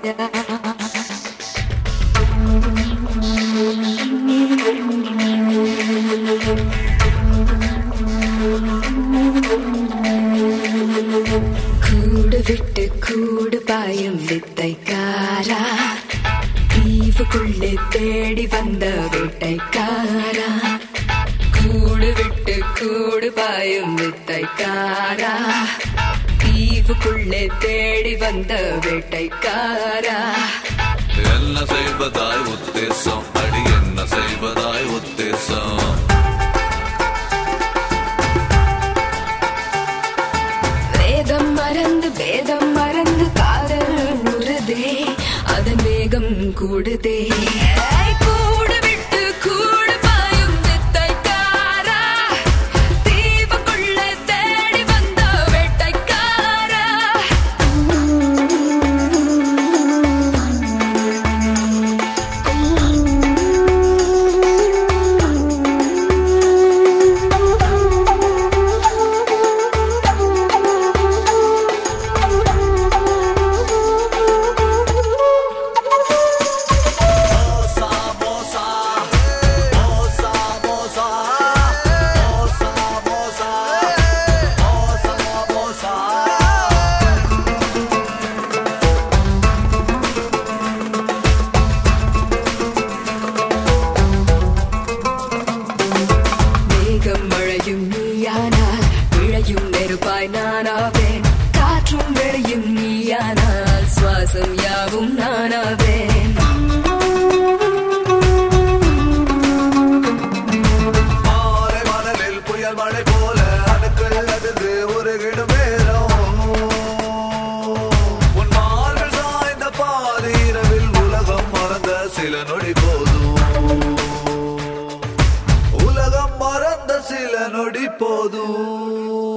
கூடு விட்டு கூடு பாயும் வித்தைக்காரா, தீவுக்குள்ளே தேடி வந்த வேட்டைக்காரா. கூடு விட்டு கூடு பாயும் வித்தைக்காரா, தீவுக்குள்ளே தேடி வந்த வேட்டைக்காரா. என்ன செய்வதாய் உத்தேசம், அடி என்ன செய்வதாய் உத்தேசம்? வேதம் மறந்து காதல் உருதே, அதன் வேகம் கூடுதே. கூடு விட்டு கூடு பாயும் வித்தைக்காரா, தீவுக்குள்ள தேடி வந்த வேட்டைக்காரா. மழையும் நீயானால் விழையும் நெருப்பாய் நானாவேன், காற்றும் வெளியும் நீயானால் சுவாசம் யாவும் நானாவேன். மாலை மணலில் புயல் மழை போல அணுக்கள் அதிர்ந்து உருகிடும் நேரம், உன் மார்பில் சாய்ந்த பாதி இரவில் உலகம் மறந்த சில நொடி போதும், உலகம் மறந்த சில நொடி போதும்.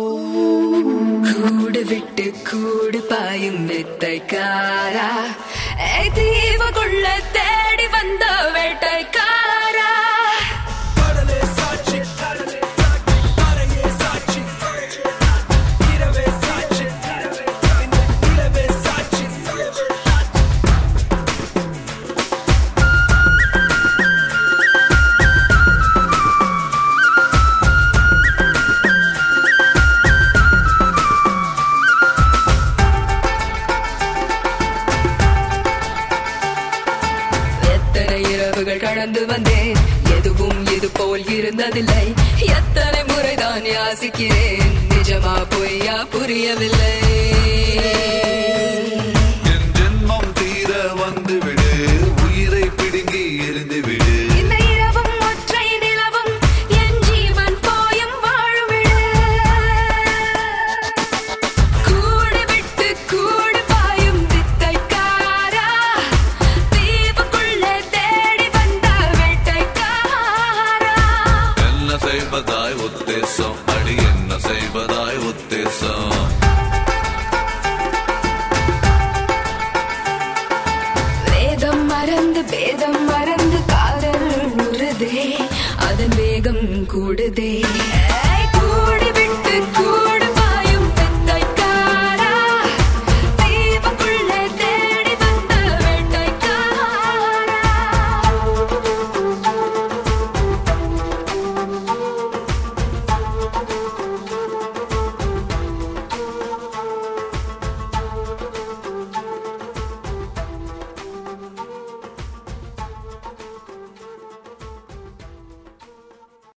கூடு விட்டு கூடு பாயும் வித்தைக்காரா, தீவுக்குள்ள தேடி வந்த வேட்டைக்காரா. கடலே சாட்சி, கடலே சாட்சி, கரையே சாட்சி, இரவே சாட்சி, இரவே சாட்சி. எத்தனை இரவுகள் கடந்து வந்தேன், எதுவும் இது போல் இருந்ததில்லை. எத்தனை முறைதான் யாசிக்கிறேன், நிஜமா பொய்யா புரியவில்லை. என் ஜென்மம் தீர வந்து விடு, உயிரை பிடுங்கி எரிந்து விடு. இந்த இரவும் ஒற்றை நிலவும் என் ஜீவன் போயும் வாழுமிடு. கூடு விட்டு கூடு பாயும் வித்தைக்காரா, தீவுக்குள்ளே தேடி வந்த வேட்டைக்காரா. என்ன செய்வதாய் உத்தேசம், அடி என்ன செய்வதாய் உத்தேசம்? வேதம் மறந்து காதல் உருதே, அதன் வேகம் கூடுதே.